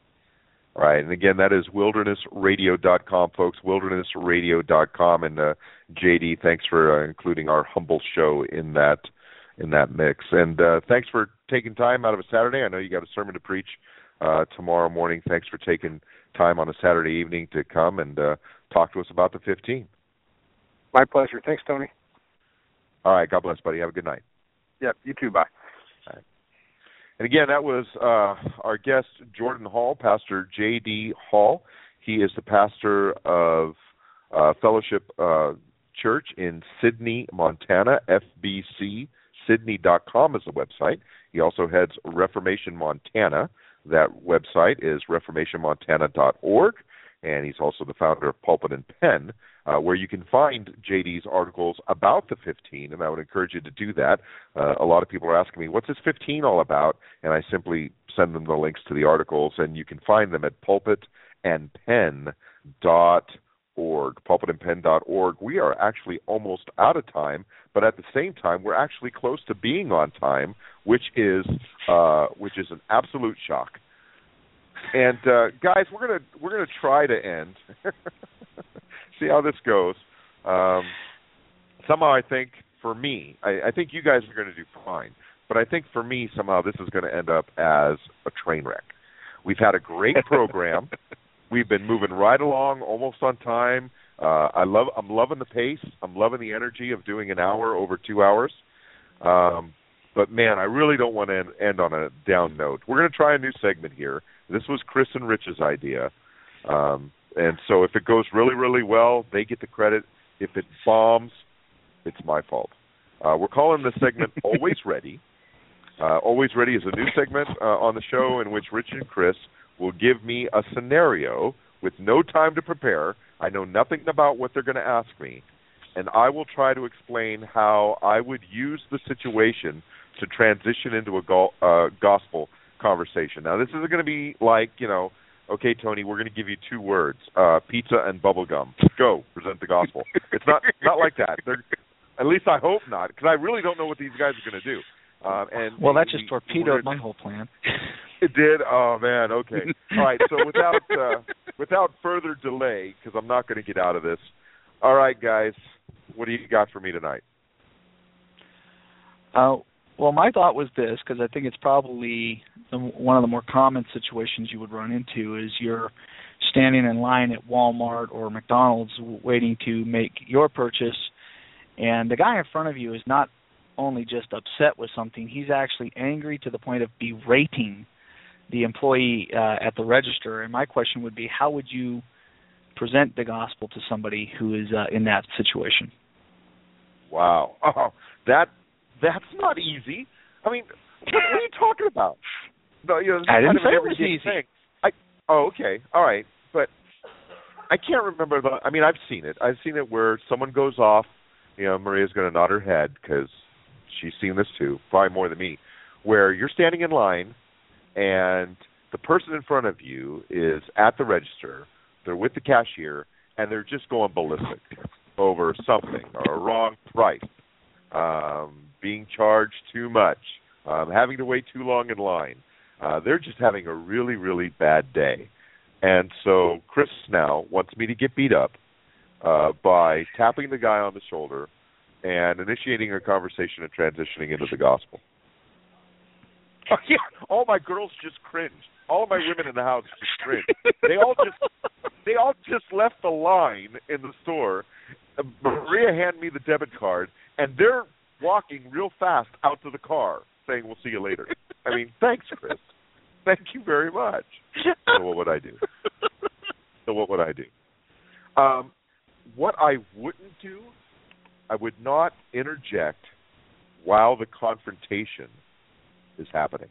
All right, and again, that is wildernessradio.com, folks, wildernessradio.com. And J.D., thanks for including our humble show in that mix. And thanks for taking time out of a Saturday. I know you got a sermon to preach tomorrow morning. Thanks for taking time on a Saturday evening to come and talk to us about the 15. My pleasure. Thanks, Tony. All right. God bless, buddy. Have a good night. Yep. You too. Bye. All right. And again, that was our guest, Jordan Hall, Pastor J.D. Hall. He is the pastor of Fellowship Church in Sidney, Montana, FBC. Sydney.com is the website. He also heads Reformation Montana. That website is reformationmontana.org, and he's also the founder of Pulpit and Pen, where you can find JD's articles about the 15, and I would encourage you to do that. A lot of people are asking me, what's this 15 all about? And I simply send them the links to the articles, and you can find them at pulpitandpen.org. Pulpitandpen.org. We are actually almost out of time, but at the same time, we're actually close to being on time, which is an absolute shock. And guys, we're gonna try to end. See how this goes. Somehow, I think for me, I think you guys are going to do fine, but I think for me, somehow this is going to end up as a train wreck. We've had a great program. We've been moving right along, almost on time. I'm loving the pace. I'm loving the energy of doing an hour over 2 hours. But man, I really don't want to end on a down note. We're going to try a new segment here. This was Chris and Rich's idea, and so if it goes really, really well, they get the credit. If it bombs, it's my fault. We're calling this segment Always Ready. Always Ready is a new segment on the show in which Rich and Chris will give me a scenario with no time to prepare. I know nothing about what they're going to ask me, and I will try to explain how I would use the situation to transition into a gospel conversation. Now, this isn't going to be like, okay, Tony, we're going to give you 2 words, pizza and bubble gum. Go, present the gospel. It's not like that. At least I hope not, because I really don't know what these guys are going to do. Well, that just torpedoed my whole plan. It did? Oh, man, okay. All right, so without further delay, because I'm not going to get out of this, all right, guys, what do you got for me tonight? Well, my thought was this, because I think it's probably one of the more common situations you would run into, is you're standing in line at Walmart or McDonald's waiting to make your purchase, and the guy in front of you is not only just upset with something, he's actually angry to the point of berating the employee at the register. And my question would be, how would you present the gospel to somebody who is in that situation? Wow. Oh, that's not easy. I mean, what are you talking about? No, I didn't say it was easy. Thing. Okay. All right. But I can't remember I've seen it. I've seen it where someone goes off. Maria's going to nod her head because she's seen this too, probably more than me, where you're standing in line and the person in front of you is at the register. They're with the cashier, and they're just going ballistic over something, or a wrong price, being charged too much, having to wait too long in line. They're just having a really, really bad day. And so Chris now wants me to get beat up by tapping the guy on the shoulder and initiating a conversation and transitioning into the gospel. Oh, yeah, all my girls just cringed. All of my women in the house just cringed. They all just left the line in the store. Maria handed me the debit card, and they're walking real fast out to the car, saying, "We'll see you later." I mean, thanks, Chris. Thank you very much. So what would I do? What I wouldn't do, I would not interject while the confrontation is happening.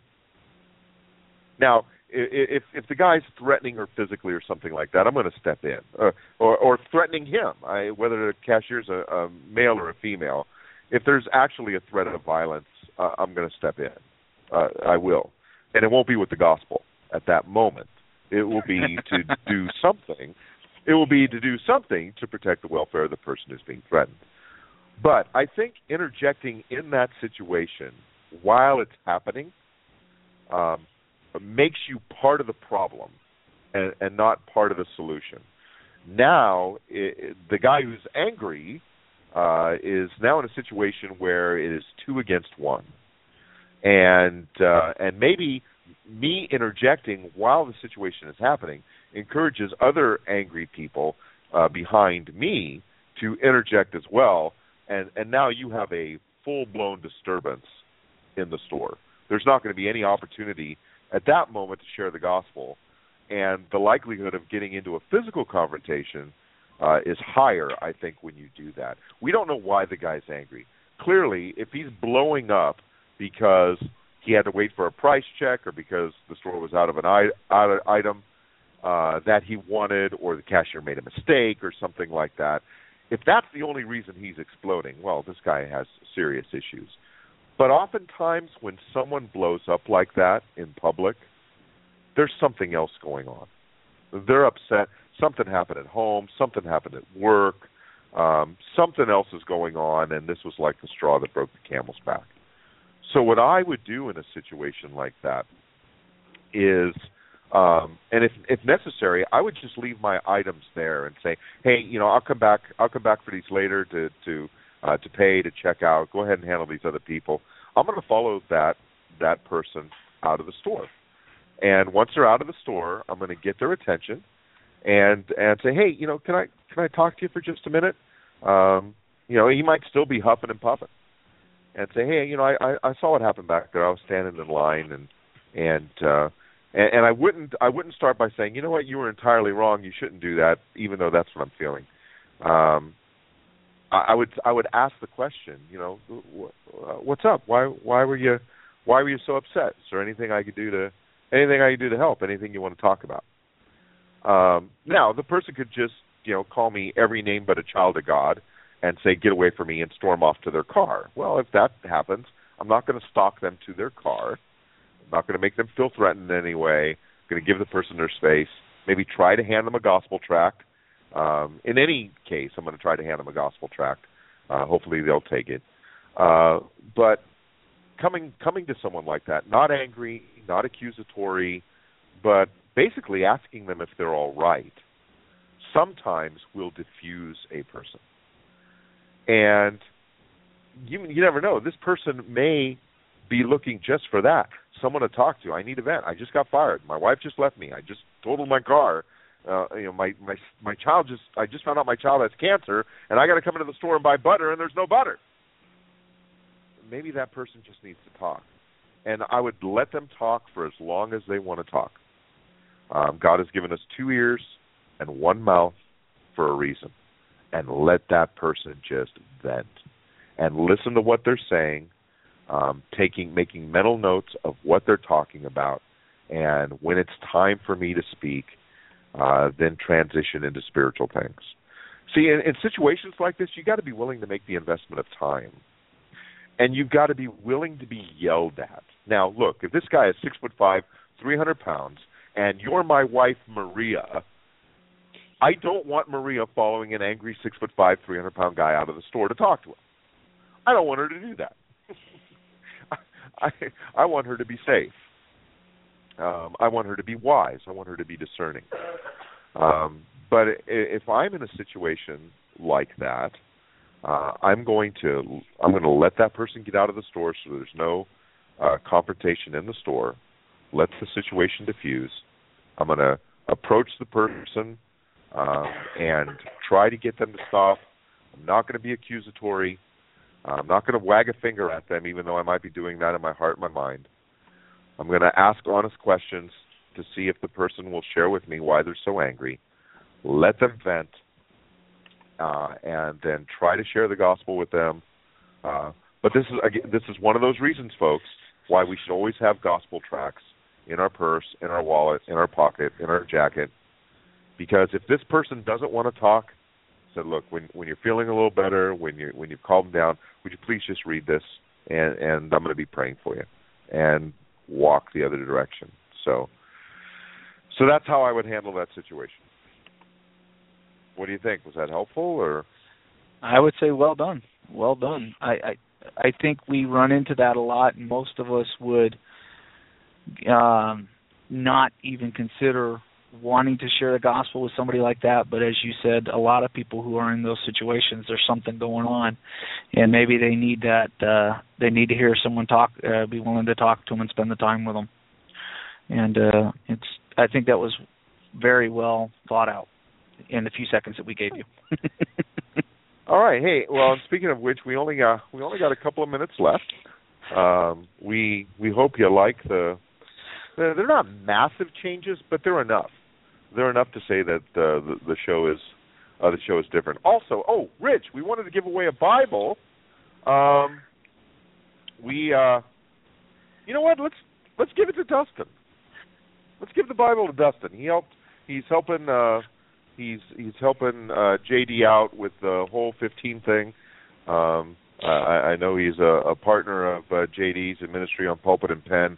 Now, if the guy's threatening her physically or something like that, I'm going to step in, or threatening him, whether the cashier's a male or a female. If there's actually a threat of violence, I'm going to step in. I will. And it won't be with the gospel at that moment. It will be to do something. It will be to do something to protect the welfare of the person who's being threatened. But I think interjecting in that situation while it's happening makes you part of the problem and not part of the solution. Now, the guy who's angry is now in a situation where it is 2 against 1. And maybe me interjecting while the situation is happening encourages other angry people behind me to interject as well, and now you have a full-blown disturbance in the store. There's not going to be any opportunity at that moment to share the gospel, and the likelihood of getting into a physical confrontation is higher, I think, when you do that. We don't know why the guy's angry. Clearly, if he's blowing up because he had to wait for a price check or because the store was out of an item that he wanted, or the cashier made a mistake or something like that, if that's the only reason he's exploding, well, this guy has serious issues. But oftentimes when someone blows up like that in public, there's something else going on. They're upset. Something happened at home. Something happened at work. Something else is going on, and this was like the straw that broke the camel's back. So what I would do in a situation like that is, and if necessary, I would just leave my items there and say, "Hey, I'll come back for these later to pay, to check out. Go ahead and handle these other people. I'm going to follow that person out of the store. And once they're out of the store, I'm going to get their attention and say, hey, can I talk to you for just a minute? He might still be huffing and puffing, and say, hey, I saw what happened back there. I was standing in line, and I wouldn't start by saying, you know what, you were entirely wrong. You shouldn't do that, even though that's what I'm feeling. I would ask the question, what's up? Why were you so upset? Is there anything I could do to help? Anything you want to talk about? Now the person could just call me every name but a child of God and say, get away from me, and storm off to their car. Well, if that happens, I'm not going to stalk them to their car. I'm not going to make them feel threatened in any way. I'm going to give the person their space. Maybe try to hand them a gospel tract. In any case, I'm going to try to hand them a gospel tract. Hopefully they'll take it. But coming to someone like that, not angry, not accusatory, but basically asking them if they're all right, sometimes will diffuse a person. And you never know. This person may be looking just for that. Someone to talk to. I need a vent. I just got fired. My wife just left me. I just totaled my car. my child I just found out my child has cancer, and I got to come into the store and buy butter, and there's no butter. Maybe that person just needs to talk, and I would let them talk for as long as they want to talk. God has given us 2 ears and 1 mouth for a reason, and let that person just vent and listen to what they're saying, making mental notes of what they're talking about, and when it's time for me to speak, then transition into spiritual things. See, in situations like this, you got to be willing to make the investment of time, and you've got to be willing to be yelled at. Now, look, if this guy is 6'5", 300 pounds, and you're my wife, Maria, I don't want Maria following an angry 6'5", 300-pound guy out of the store to talk to him. I don't want her to do that. I want her to be safe. I want her to be wise. I want her to be discerning. But if I'm in a situation like that, I'm going to let that person get out of the store so there's no confrontation in the store. Let the situation diffuse. I'm going to approach the person and try to get them to stop. I'm not going to be accusatory. I'm not going to wag a finger at them, even though I might be doing that in my heart and my mind. I'm going to ask honest questions to see if the person will share with me why they're so angry. Let them vent, and then try to share the gospel with them. But this is one of those reasons, folks, why we should always have gospel tracts in our purse, in our wallet, in our pocket, in our jacket. Because if this person doesn't want to talk, said, look, when you're feeling a little better, when you've calmed down, would you please just read this, and I'm going to be praying for you, and walk the other direction. So that's how I would handle that situation. What do you think? Was that helpful, or? I would say well done. Well done. I think we run into that a lot, and most of us would not even consider wanting to share the gospel with somebody like that. But as you said, a lot of people who are in those situations, there's something going on, and maybe they need that. They need to hear someone talk, be willing to talk to them and spend the time with them. And I think that was very well thought out in the few seconds that we gave you. All right. Hey, well, speaking of which, we only got a couple of minutes left. We hope you like they're not massive changes, but they're enough. They're enough to say that the show is different. Also, Rich, we wanted to give away a Bible. You know what? Let's give it to Dustin. Let's give the Bible to Dustin. He's helping JD out with the whole 15 thing. I know he's a partner of JD's in ministry on Pulpit and Pen,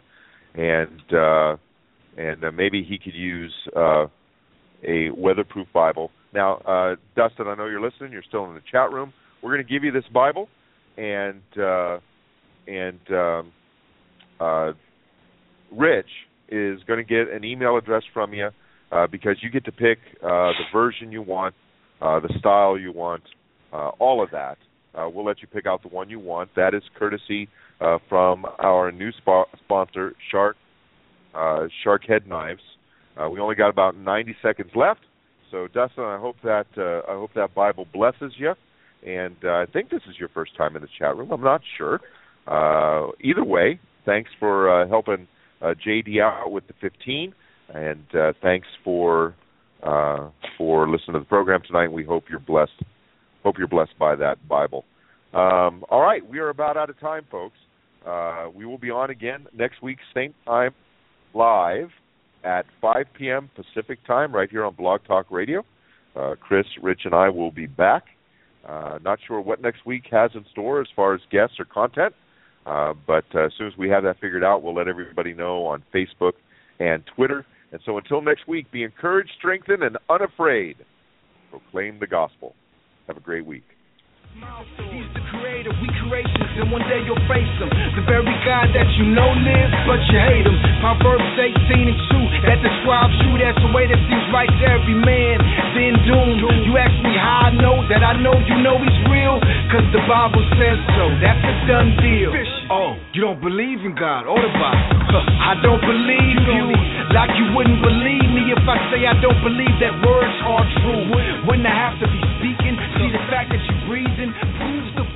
and maybe he could use a weatherproof Bible. Now, Dustin, I know you're listening. You're still in the chat room. We're going to give you this Bible, and Rich is going to get an email address from you because you get to pick the version you want, the style you want, all of that. We'll let you pick out the one you want. That is courtesy from our new sponsor, Sharkhead Knives. We only got about 90 seconds left. So, Dustin, I hope that Bible blesses you. And I think this is your first time in the chat room. I'm not sure. Either way, thanks for helping JD out with the 15, and thanks for listening to the program tonight. We hope you're blessed. Hope you're blessed by that Bible. All right, we are about out of time, folks. We will be on again next week, same time, live at 5 p.m. Pacific time, right here on Blog Talk Radio. Chris, Rich, and I will be back. Not sure what next week has in store as far as guests or content, but as soon as we have that figured out, we'll let everybody know on Facebook and Twitter. And so until next week, be encouraged, strengthened, and unafraid. Proclaim the gospel. Have a great week. He's the creator, we creations, and one day you'll face him. The very God that you know lives, but you hate him. Proverbs 18:2, that describes you. That's the way that seems right to every man. Then being doomed. You ask me how I know that I know you know he's real, cause the Bible says so. That's a done deal. Oh, you don't believe in God or the Bible? I don't believe you, like you wouldn't believe me if I say I don't believe that words are true. Wouldn't I have to be speaking? See, the fact that you're breathing proves the